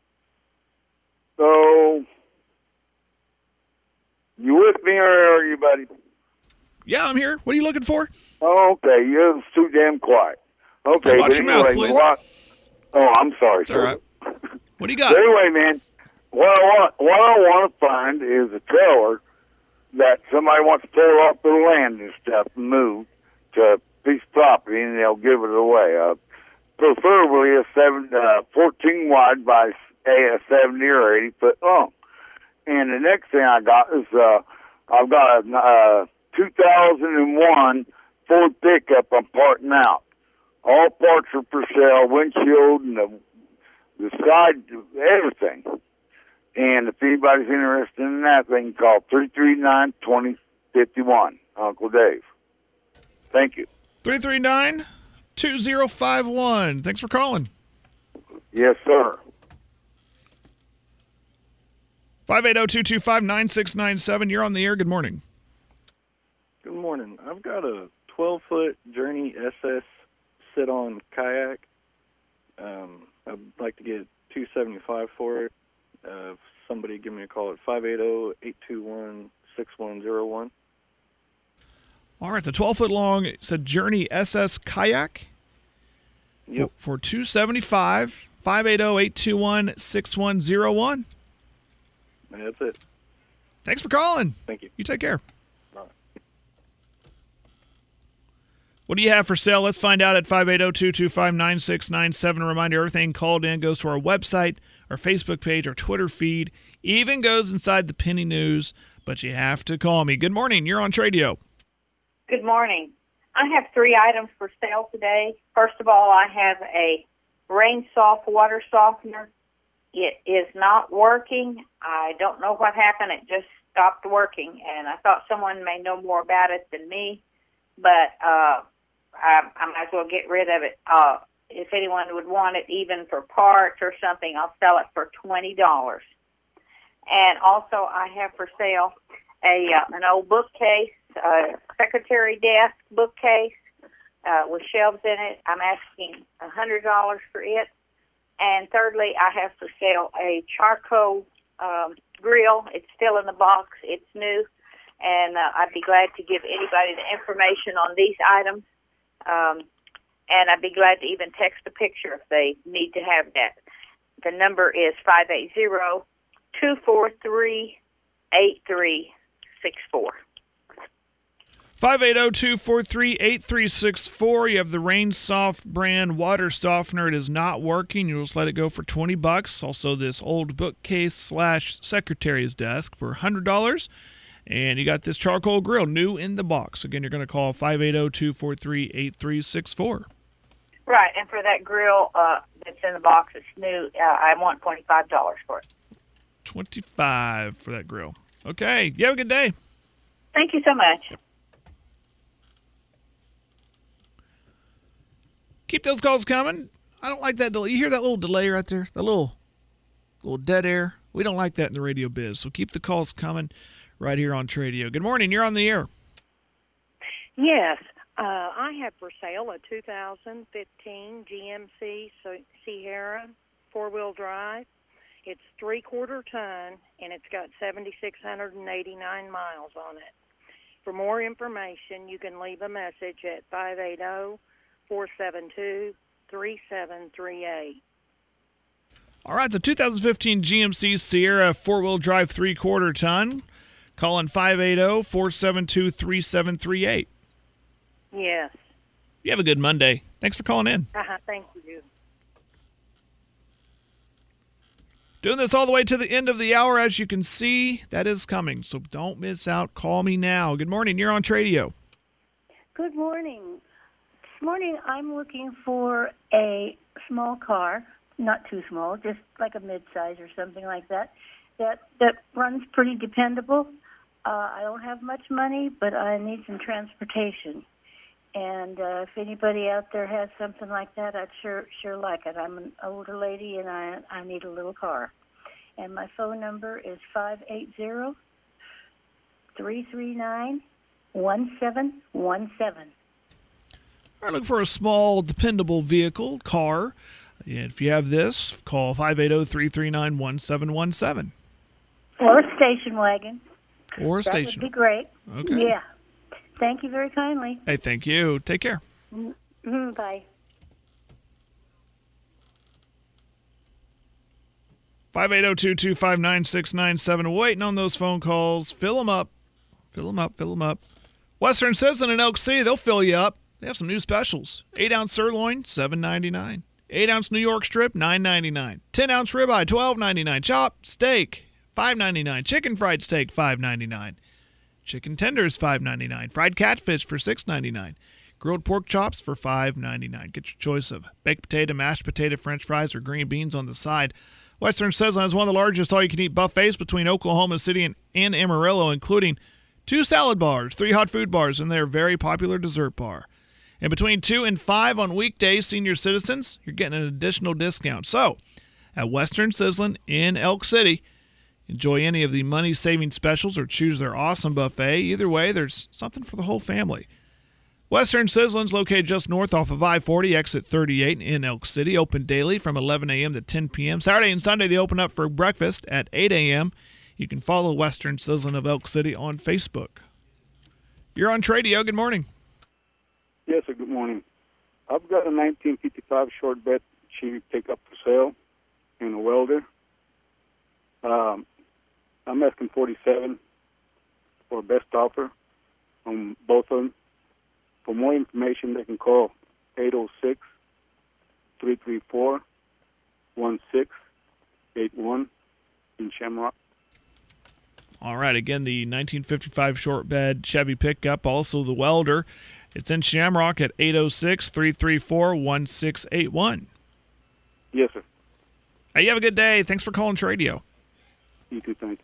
so, you with me or are you, buddy? Yeah, I'm here. What are you looking for? Oh, okay. You're too damn quiet. Okay, Hey, watch but your anyway, mouth, please. what, oh, I'm sorry, It's sir. all right. What do you got? But anyway, man, what I want, what I want to find is a trailer that somebody wants to pull off their land and stuff and move to a piece of property, and they'll give it away. Uh, preferably a seven, uh, fourteen wide by a seventy or eighty foot long. And the next thing I got is uh, I've got a uh, two thousand one Ford pickup I'm parting out. All parts are for sale, windshield and the the side, everything. And if anybody's interested in that, they can call three three nine, two zero five one. Uncle Dave. Thank you. three three nine, two zero five one. Thanks for calling. Yes, sir. five eight zero, two two five, nine six nine seven. You're on the air. Good morning. Good morning. I've got a twelve-foot Journey S S sit-on kayak. Um, I'd like to get two seventy-five for it. Uh, if somebody give me a call at five eight zero, eight two one, six one zero one. All right, the twelve-foot long, it's a Journey S S kayak Yep. for, for two hundred seventy-five dollars. five eight zero, eight two one, six one zero one. That's it. Thanks for calling. Thank you. You take care. Bye. What do you have for sale? Let's find out at five eight zero, two two five, nine six nine seven. A reminder, everything called in goes to our website, our Facebook page, our Twitter feed, even goes inside the Penny News, but you have to call me. Good morning. You're on Tradio. Good morning. I have three items for sale today. First of all, I have a Rain Soft water softener. It is not working. I don't know what happened. It just stopped working, and I thought someone may know more about it than me, but uh, I, I might as well get rid of it. Uh, if anyone would want it, even for parts or something, I'll sell it for twenty dollars. And also, I have for sale a uh, an old bookcase, uh, secretary desk bookcase uh, with shelves in it. I'm asking one hundred dollars for it. And thirdly, I have for sale a charcoal um, grill. It's still in the box. It's new. And uh, I'd be glad to give anybody the information on these items. Um, and I'd be glad to even text a picture if they need to have that. The number is five eight zero, two four three, eight three six four. five eight zero, two four three, eight three six four. You have the Rain Soft brand water softener. It is not working. You'll just let it go for twenty bucks. Also, this old bookcase slash secretary's desk for one hundred dollars. And you got this charcoal grill, new in the box. Again, you're going to call five eight zero, two four three, eight three six four. Right, and for that grill uh, that's in the box, it's new. Uh, I want twenty-five dollars for it. twenty-five dollars for that grill. Okay, you have a good day. Thank you so much. Keep those calls coming. I don't like that delay. You hear that little delay right there? That little, little dead air? We don't like that in the radio biz. So keep the calls coming right here on Tradio. Good morning. You're on the air. Yes. Uh, I have for sale a two thousand fifteen G M C Sierra four-wheel drive. It's three-quarter ton, and it's got seven thousand six hundred eighty-nine miles on it. For more information, you can leave a message at five eight zero, four seven two, three seven three eight. All right, the two thousand fifteen G M C Sierra four-wheel drive three-quarter ton. Call in five eight zero, four seven two, three seven three eight. Yes. You have a good Monday. Thanks for calling in. Uh-huh, thank you. Doing this all the way to the end of the hour. As you can see, that is coming, so don't miss out. Call me now. Good morning. You're on Tradio. Good morning. This morning I'm looking for a small car, not too small, just like a mid-size or something like that, that, that runs pretty dependable. Uh, I don't have much money, but I need some transportation. And uh, if anybody out there has something like that, I'd sure sure like it. I'm an older lady, and I I need a little car. And my phone number is five eight zero, three three nine, one seven one seven. All right, look for a small, dependable vehicle, car. And if you have this, call five eight zero, three three nine, one seven one seven. Or a station wagon. Or a that station. That would be great. Okay. Yeah. Thank you very kindly. Hey, thank you. Take care. Mm-hmm. Bye. five eight zero, two two five, nine six nine seven. Waiting on those phone calls. Fill them up. Fill them up. Fill them up. Western Sizzlin in Elk City, they'll fill you up. They have some new specials. eight ounce sirloin, seven ninety-nine. eight ounce New York strip, nine ninety-nine. ten ounce ribeye, twelve ninety-nine. Chopped steak, five ninety-nine. Chicken fried steak, five ninety-nine. Chicken tenders, five ninety-nine. Fried catfish for six ninety-nine. Grilled pork chops for five ninety-nine. Get your choice of baked potato, mashed potato, french fries, or green beans on the side. Western Sizzlin is one of the largest all-you-can-eat buffets between Oklahoma City and, and Amarillo, including two salad bars, three hot food bars, and their very popular dessert bar. And between two and five on weekdays, senior citizens, you're getting an additional discount. So, at Western Sizzlin in Elk City, enjoy any of the money-saving specials or choose their awesome buffet. Either way, there's something for the whole family. Western Sizzlin's located just north off of I forty, exit thirty-eight in Elk City. Open daily from eleven a.m. to ten p.m. Saturday and Sunday, they open up for breakfast at eight a.m. You can follow Western Sizzlin of Elk City on Facebook. You're on Tradio. Good morning. Yes, sir. Good morning. I've got a nineteen fifty-five short bed Chevy pickup for sale in a welder. Um, I'm asking forty-seven for best offer on both of them. For more information, they can call eight oh six, three three four, one six eight one in Shamrock. All right, again, the nineteen fifty-five short bed Chevy pickup, also the welder. It's in Shamrock at eight oh six, three three four, one six eight one. Yes, sir. Hey, you have a good day. Thanks for calling Tradio. You too, thank you.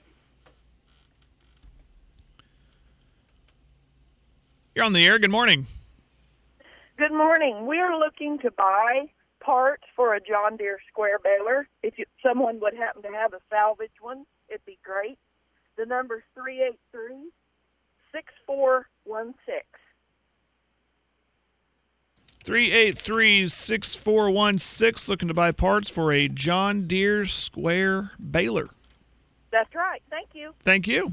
You're on the air. Good morning. Good morning. We are looking to buy parts for a John Deere square baler. If you, someone would happen to have a salvage one, it'd be great. The number's three eight three, six four one six. three eight three, six four one six, looking to buy parts for a John Deere square baler. That's right. Thank you. Thank you.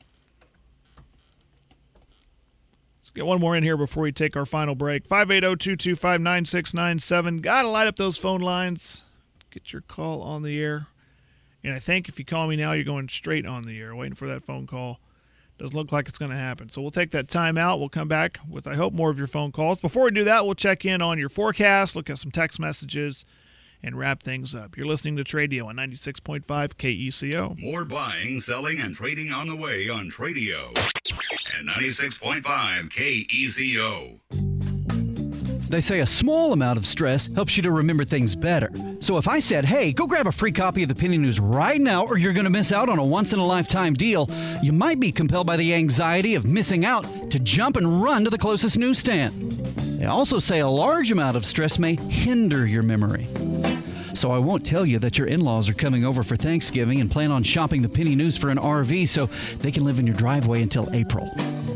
Let's get one more in here before we take our final break. five eight zero, two two five, nine six nine seven. Got to light up those phone lines. Get your call on the air. And I think if you call me now, you're going straight on the air, waiting for that phone call. Doesn't look like it's going to happen. So we'll take that time out. We'll come back with, I hope, more of your phone calls. Before we do that, we'll check in on your forecast, look at some text messages, and wrap things up. You're listening to Tradio on ninety-six point five K E C O. More buying, selling, and trading on the way on Tradio at ninety-six point five K E C O. They say a small amount of stress helps you to remember things better. So if I said, hey, go grab a free copy of the Penny News right now or you're going to miss out on a once-in-a-lifetime deal, you might be compelled by the anxiety of missing out to jump and run to the closest newsstand. They also say a large amount of stress may hinder your memory. So I won't tell you that your in-laws are coming over for Thanksgiving and plan on shopping the Penny News for an R V so they can live in your driveway until April.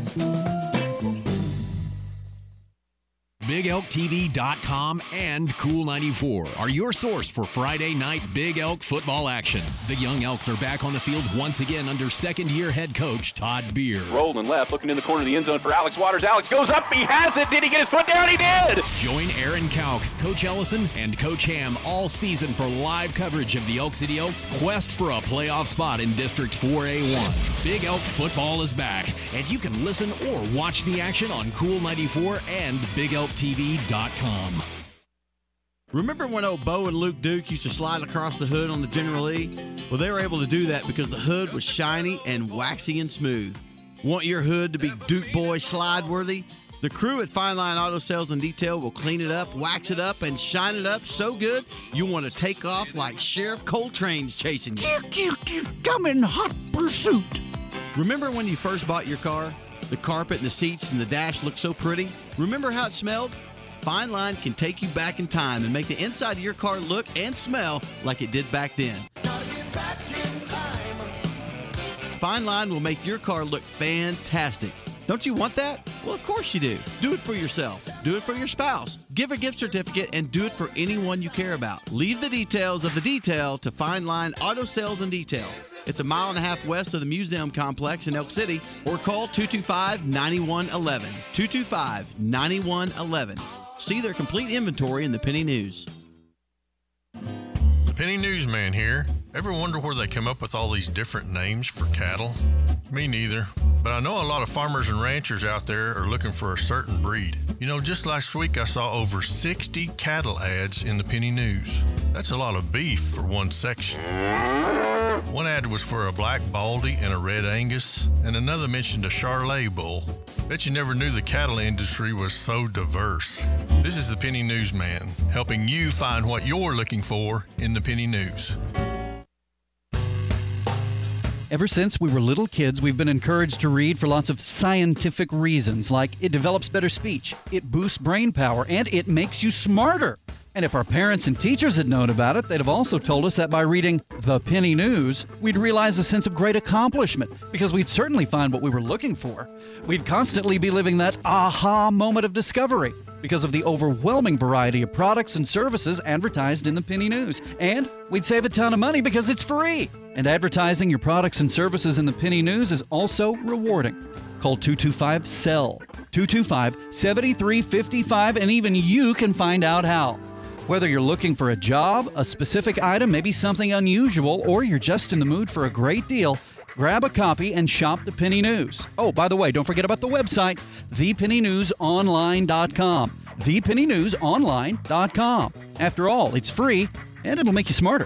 Big Elk T V dot com and Cool ninety-four are your source for Friday night Big Elk football action. The Young Elks are back on the field once again under second-year head coach Todd Beer. Rolling left, looking in the corner of the end zone for Alex Waters. Alex goes up, he has it. Did he get his foot down? He did! Join Aaron Kauk, Coach Ellison, and Coach Ham all season for live coverage of the Elk City Elks' quest for a playoff spot in District four A one. Big Elk football is back, and you can listen or watch the action on Cool ninety-four and Big Elk T V dot com. Remember when old Bo and Luke Duke used to slide across the hood on the General Lee? Well, they were able to do that because the hood was shiny and waxy and smooth. Want your hood to be Duke Boy slide worthy? The crew at Fine Line Auto Sales and Detail will clean it up, wax it up, and shine it up so good you want to take off like Sheriff Coltrane's chasing you. I'm in hot pursuit. Remember when you first bought your car? The carpet and the seats and the dash looked so pretty? Remember how it smelled? Fine Line can take you back in time and make the inside of your car look and smell like it did back then. Fine Line will make your car look fantastic. Don't you want that? Well, of course you do. Do it for yourself. Do it for your spouse. Give a gift certificate and do it for anyone you care about. Leave the details of the detail to Fine Line Auto Sales and Detail. It's a mile and a half west of the Museum Complex in Elk City, or call two two five, nine one one one, two two five, nine one one one. See their complete inventory in the Penny News. The Penny Newsman here. Ever wonder where they come up with all these different names for cattle? Me neither. But I know a lot of farmers and ranchers out there are looking for a certain breed. You know, just last week I saw over sixty cattle ads in the Penny News. That's a lot of beef for one section. One ad was for a black Baldy and a red Angus, and another mentioned a Charolais bull. Bet you never knew the cattle industry was so diverse. This is the Penny Newsman, helping you find what you're looking for in the Penny News. Ever since we were little kids, we've been encouraged to read for lots of scientific reasons, like it develops better speech, it boosts brain power, and it makes you smarter. And if our parents and teachers had known about it, they'd have also told us that by reading the Penny News, we'd realize a sense of great accomplishment, because we'd certainly find what we were looking for. We'd constantly be living that aha moment of discovery because of the overwhelming variety of products and services advertised in the Penny News. And we'd save a ton of money because it's free. And advertising your products and services in the Penny News is also rewarding. Call two two five, S E L L, two two five, seven three five five, and even you can find out how. Whether you're looking for a job, a specific item, maybe something unusual, or you're just in the mood for a great deal, grab a copy and shop the Penny News. Oh, by the way, don't forget about the website, the penny news online dot com. the penny news online dot com. After all, it's free, and it'll make you smarter.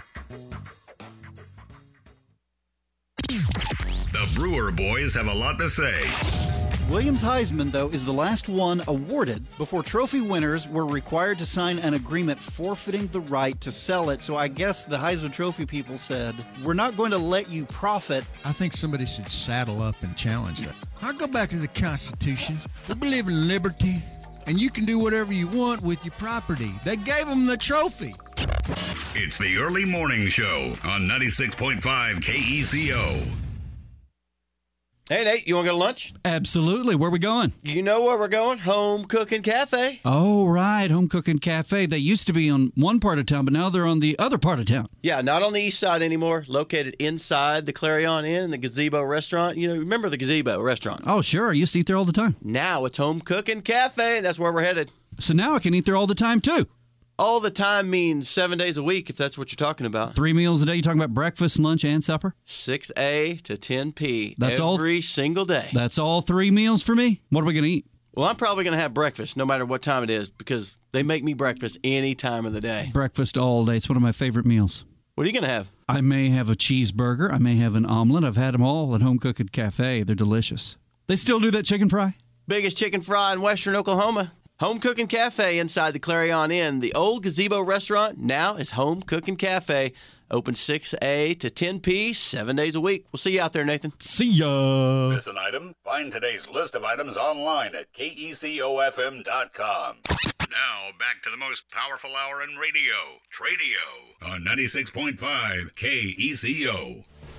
The Brewer Boys have a lot to say. Williams Heisman, though, is the last one awarded before trophy winners were required to sign an agreement forfeiting the right to sell it. So I guess the Heisman Trophy people said, we're not going to let you profit. I think somebody should saddle up and challenge that. I go back to the Constitution. We believe in liberty, and you can do whatever you want with your property. They gave them the trophy. It's the Early Morning Show on ninety-six point five K E C O. Hey, Nate, you want to go to lunch? Absolutely. Where are we going? You know where we're going. Home Cooking Cafe. Oh, right. Home Cooking Cafe. They used to be on one part of town, but now they're on the other part of town. Yeah, not on the east side anymore. Located inside the Clarion Inn and the Gazebo Restaurant. You know, remember the Gazebo Restaurant? Oh, sure. I used to eat there all the time. Now it's Home Cooking Cafe, and that's where we're headed. So now I can eat there all the time, too. All the time means seven days a week, if that's what you're talking about. Three meals a day? You talking about breakfast, lunch, and supper? six A to ten P That's every all, single day. That's all three meals for me? What are we going to eat? Well, I'm probably going to have breakfast no matter what time it is because they make me breakfast any time of the day. Breakfast all day. It's one of my favorite meals. What are you going to have? I may have a cheeseburger. I may have an omelet. I've had them all at Home Cooking Cafe. They're delicious. They still do that chicken fry? Biggest chicken fry in western Oklahoma. Home Cooking Cafe inside the Clarion Inn. The old Gazebo Restaurant now is Home Cooking Cafe. Open six A to ten P, seven days a week. We'll see you out there, Nathan. See ya. Miss an item? Find today's list of items online at K E C O F M dot com. Now, back to the most powerful hour in radio, Tradio, on ninety-six point five K E C O.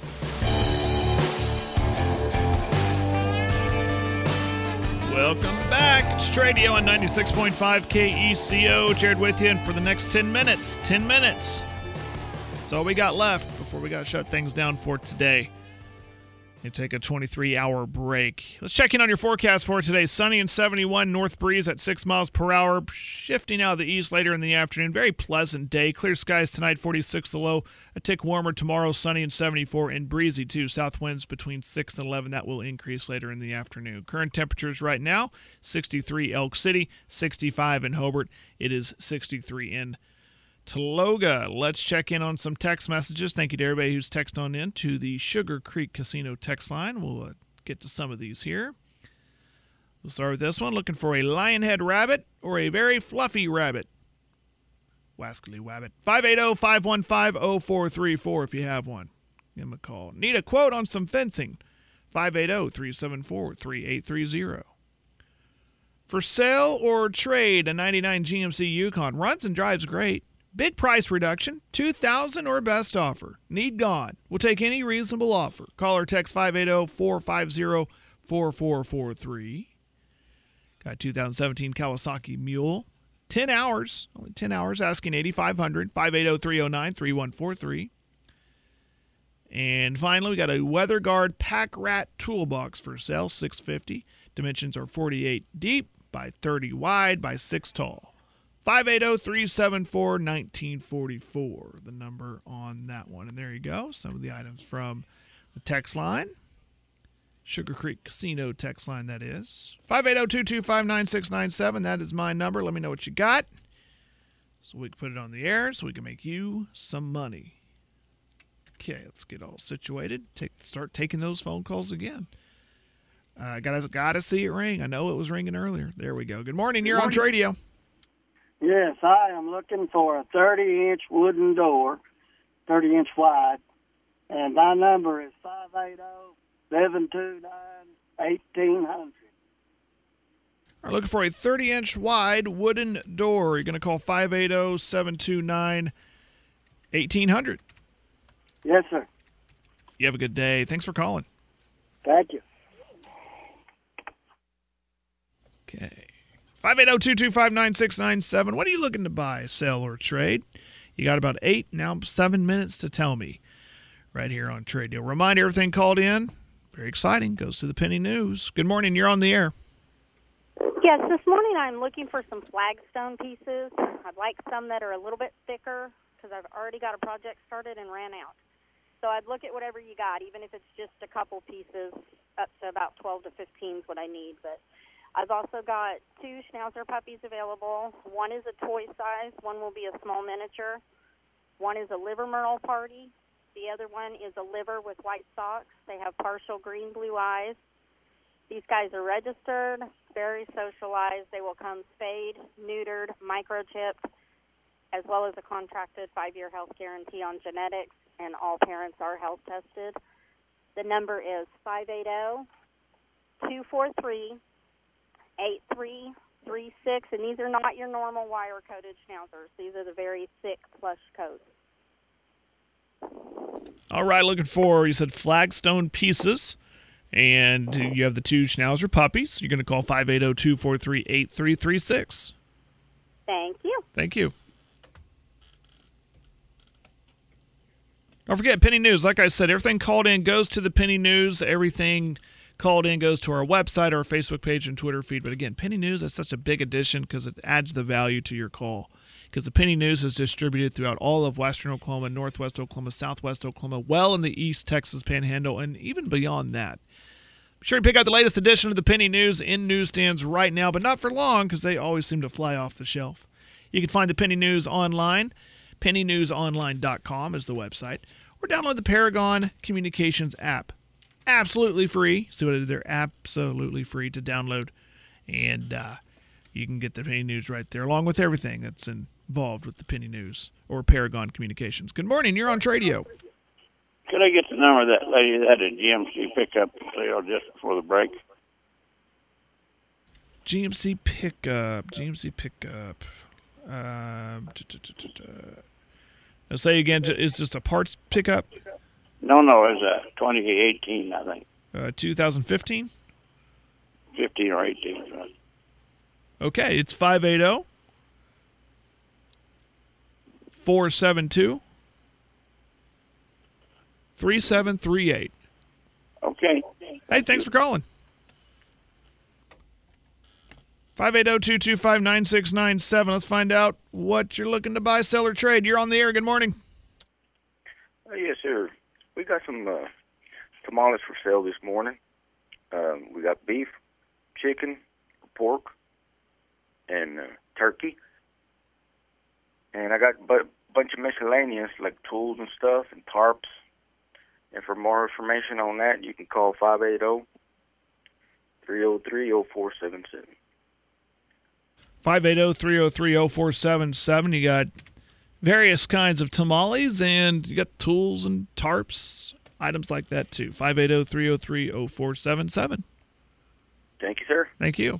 Welcome back. It's Tradio on ninety-six point five K E C O. Jared with you, and for the next ten minutes, ten minutes. That's all we got left before we got to shut things down for today. You take a twenty-three hour break. Let's check in on your forecast for today. Sunny and seventy-one, north breeze at six miles per hour, shifting out of the east later in the afternoon. Very pleasant day. Clear skies tonight, forty-six the low. A tick warmer tomorrow, sunny and seventy-four, and breezy too. South winds between six and eleven. That will increase later in the afternoon. Current temperatures right now, sixty-three Elk City, sixty-five in Hobart. It is sixty-three in Taloga. Let's check in on some text messages. Thank you to everybody who's texted on in to the Sugar Creek Casino text line. We'll uh, get to some of these here. We'll start with this one. Looking for a lionhead rabbit or a very fluffy rabbit? Wascally Wabbit. five eight zero, five one five, zero four three four if you have one. Give them a call. Need a quote on some fencing? five eight zero, three seven four, three eight three zero. For sale or trade, a ninety-nine G M C Yukon. Runs and drives great. Big price reduction, two thousand dollars or best offer. Need gone. We'll take any reasonable offer. Call or text five eight zero, four five zero, four four four three. Got a two thousand seventeen Kawasaki Mule. ten hours, only ten hours, asking eight thousand five hundred dollars. five eight zero, three zero nine, three one four three. And finally, we got a WeatherGuard Pack Rat Toolbox for sale, six hundred fifty dollars. Dimensions are forty-eight deep by thirty wide by six tall. five eight zero, three seven four, one nine four four, the number on that one. And there you go, some of the items from the text line. Sugar Creek Casino text line, that is. five eight zero, two two five, nine six nine seven, that is my number. Let me know what you got so we can put it on the air so we can make you some money. Okay, let's get all situated. Take, start taking those phone calls again. I uh, got to see it ring. I know it was ringing earlier. There we go. Good morning. You're on Radio. Yes, I am looking for a thirty-inch wooden door, thirty inch wide, and my number is five eight zero, seven two nine, one eight zero zero. We're looking for a thirty-inch wide wooden door. You're going to call five eight zero, seven two nine, one eight zero zero. Yes, sir. You have a good day. Thanks for calling. Thank you. Okay. five eight zero, two two five, nine six nine seven. What are you looking to buy, sell, or trade? You got about eight, now seven minutes to tell me right here on Tradio. Remind everything called in, Very exciting. Goes to the Penny News. Good morning. You're on the air. Yes, this morning I'm looking for some flagstone pieces. I'd like some that are a little bit thicker because I've already got a project started and ran out. So I'd look at whatever you got, even if it's just a couple pieces, up to about twelve to fifteen is what I need. But I've also got two Schnauzer puppies available. One is a toy size. One will be a small miniature. One is a liver merle party. The other one is a liver with white socks. They have partial green-blue eyes. These guys are registered, very socialized. They will come spayed, neutered, microchipped, as well as a contracted five-year health guarantee on genetics, and all parents are health tested. The number is five eight zero, two four three, eight three three six, and these are not your normal wire-coated Schnauzers. These are the very thick plush coats. All right, looking for, you said flagstone pieces, and you have the two Schnauzer puppies. You're going to call five eight zero, two four three, eight three three six. Thank you. Thank you. Don't forget, Penny News. Like I said, everything called in goes to the Penny News. Everything called in goes to our website, our Facebook page, and Twitter feed. But again, Penny News is such a big addition because it adds the value to your call. Because the Penny News is distributed throughout all of western Oklahoma, northwest Oklahoma, southwest Oklahoma, well in the East Texas Panhandle, and even beyond that. Be sure to pick out the latest edition of the Penny News in newsstands right now, but not for long because they always seem to fly off the shelf. You can find the Penny News online. penny news online dot com is the website. Or download the Paragon Communications app. Absolutely free. See what I did there? Absolutely free to download. And uh, you can get the Penny News right there, along with everything that's involved with the Penny News or Paragon Communications. Good morning. You're on Tradio. Could I get the number of that lady that had a G M C pickup sale just before the break? G M C pickup. G M C pickup. Uh, I'll say again, it's just a parts pickup? No, no, it was a twenty eighteen, I think. Uh, two thousand fifteen? fifteen or eighteen, right? Okay, it's five eight zero, four seven two, three seven three eight. Okay. Hey, thanks for calling. five eight zero, two two five, nine six nine seven. Let's find out what you're looking to buy, sell, or trade. You're on the air. Good morning. Uh, yes, sir. We got some uh, tamales for sale this morning. Um, we got beef, chicken, pork, and uh, turkey. And I got a bu- bunch of miscellaneous like tools and stuff and tarps. And for more information on that, you can call five eight zero, three zero three, zero four seven seven. five eight zero, three zero three, zero four seven seven. You got various kinds of tamales, and you got tools and tarps, items like that too. five eight zero, three zero three, zero four seven seven. Thank you, sir. Thank you.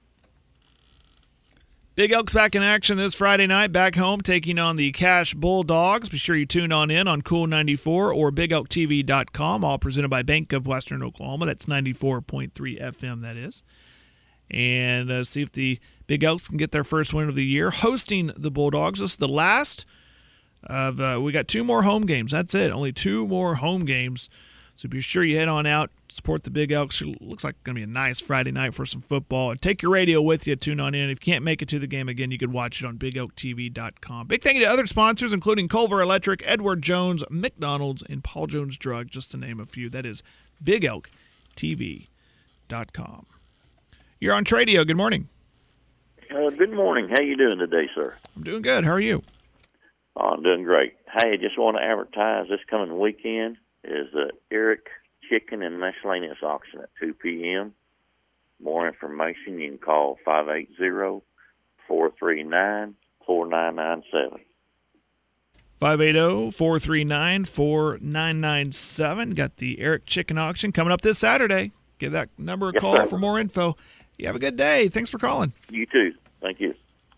Big Elk's back in action this Friday night, back home, taking on the Cash Bulldogs. Be sure you tune on in on Cool ninety-four or big elk t v dot com, all presented by Bank of Western Oklahoma. That's ninety-four point three F M, that is. And uh, see if the Big Elks can get their first win of the year, hosting the Bulldogs. This is the last of, uh, we got two more home games. That's it, only two more home games. So be sure you head on out, support the Big Elks. It looks like it's going to be a nice Friday night for some football. And take your radio with you, tune on in. If you can't make it to the game again, you can watch it on big elk t v dot com. Big thank you to other sponsors, including Culver Electric, Edward Jones, McDonald's, and Paul Jones Drug, just to name a few. That is big elk t v dot com. You're on Tradio. Good morning. Uh, good morning. How you doing today, sir? I'm doing good. How are you? Oh, I'm doing great. Hey, just want to advertise this coming weekend is the Eric Chicken and Miscellaneous Auction at two p.m. More information, you can call five eight zero, four three nine, four nine nine seven. five eight zero, four three nine, four nine nine seven. Got the Eric Chicken Auction coming up this Saturday. Give that number a Yes, call sir. for more info. You have a good day. Thanks for calling. You too. Thank you.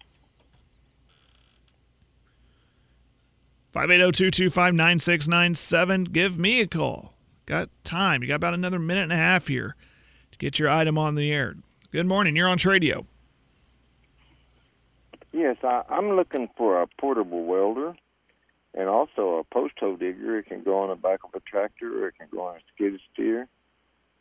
five eight zero, two two five, nine six nine seven. Give me a call. Got time. You got about another minute and a half here to get your item on the air. Good morning. You're on Tradio. Yes, I, I'm looking for a portable welder and also a post hole digger. It can go on the back of a tractor or it can go on a skid steer.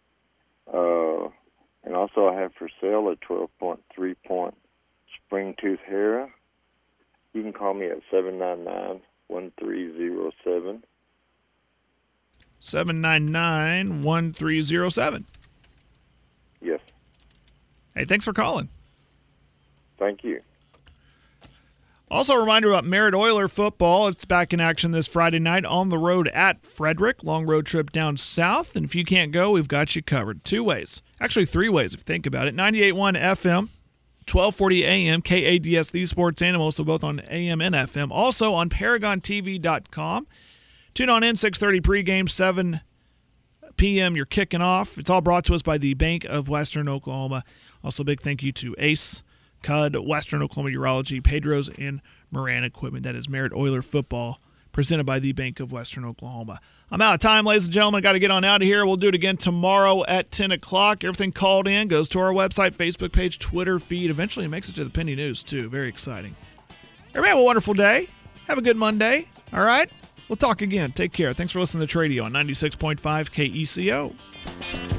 Uh, and also I have for sale a twelve point three point spring tooth Hera. You can call me at seven nine nine, one three zero seven. seven nine nine, one three zero seven. Yes. Hey, thanks for calling. Thank you. Also, a reminder about Merritt Oiler football. It's back in action this Friday night on the road at Frederick. Long road trip down south. And if you can't go, we've got you covered. Two ways. Actually, three ways if you think about it. ninety-eight point one F M, twelve forty A M, K A D S, the Sports Animal, so both on A M and F M. Also on Paragon T V dot com. Tune on in, six thirty pregame, seven p.m. You're kicking off. It's all brought to us by the Bank of Western Oklahoma. Also, big thank you to Ace, C U D, Western Oklahoma Urology, Pedro's, and Moran Equipment. That is Merritt Oiler football, presented by the Bank of Western Oklahoma. I'm out of time, ladies and gentlemen. Got to get on out of here. We'll do it again tomorrow at ten o'clock. Everything called in goes to our website, Facebook page, Twitter feed. Eventually, it makes it to the Penny News, too. Very exciting. Everybody have a wonderful day. Have a good Monday. All right? We'll talk again. Take care. Thanks for listening to Tradio on ninety-six point five K E C O.